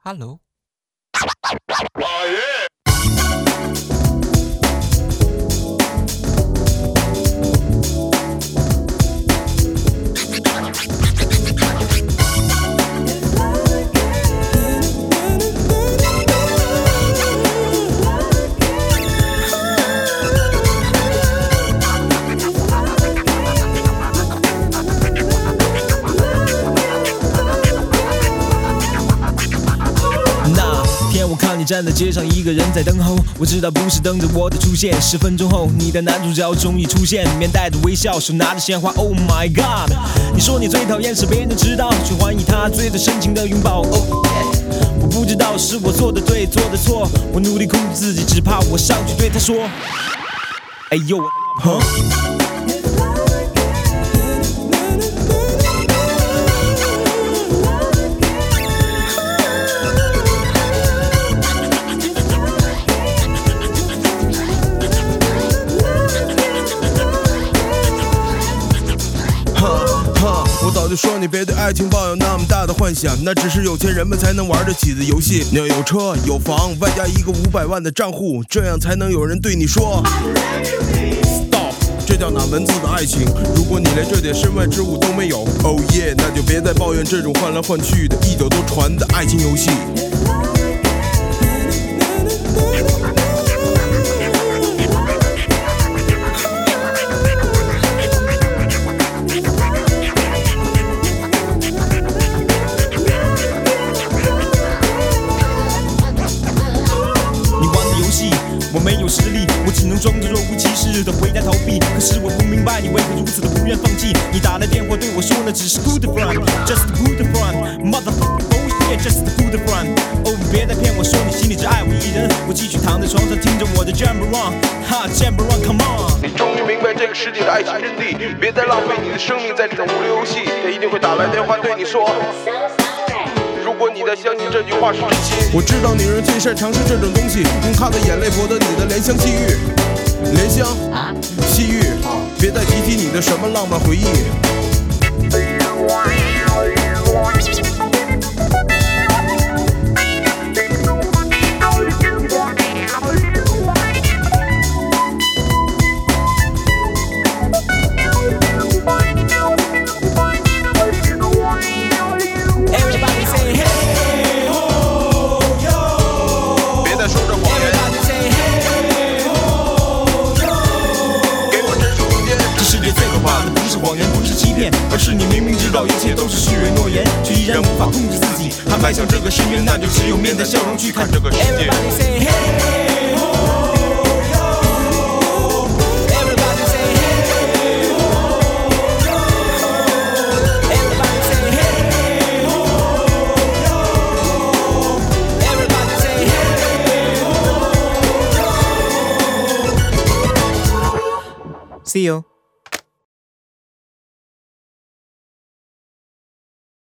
Hello。 我看你站在街上，一个人在等候。我知道不是等着我的出现。10分钟后，你的男主角终于出现，面带着微笑，手拿着鲜花。Oh my god！ 你说你最讨厌是别人知道，却怀疑他醉得深情的拥抱。Oh yeah！ 我不知道是我做的对，做的错。我努力控制自己，只怕我上去对他说：哎呦， 我早就说你别对爱情抱有那么大的幻想，那只是有钱人们才能玩得起的游戏。你要有车有房，外加一个500万的账户，这样才能有人对你说 Stop， 这叫哪门子的爱情？如果你连这点身外之物都没有 Oh yeah， 那就别再抱怨这种换来换去的一抖都传的爱情游戏。 我没有实力，我只能装着若无其事的回家逃避。可是我不明白你为何如此的不愿放弃。你打来电话对我说那只是 good friend， just good friend， motherfucker oh yeah just good friend。 哦，别再骗我说你心里只爱我一人。我继续躺在床上听着我的 Jump Around， 哈 Jump Around come on。 你终于明白这个世界的爱情真谛，别再浪费你的生命在这种无聊游戏。他一定会打来电话对你说。如果你在相信这句话是真心，我知道女人最擅长是这种东西，用她的眼泪博得你的怜香惜玉，怜香惜玉，别再提你的什么浪漫回忆。 而是你明明知道一切都是虚伪诺言，却依然无法控制自己，还迈向这个深渊，那就只有面带笑容去看这个世界。Everybody say hey ho yo， Everybody say hey ho yo， Everybody say hey ho yo， Everybody say hey ho yo。 See you。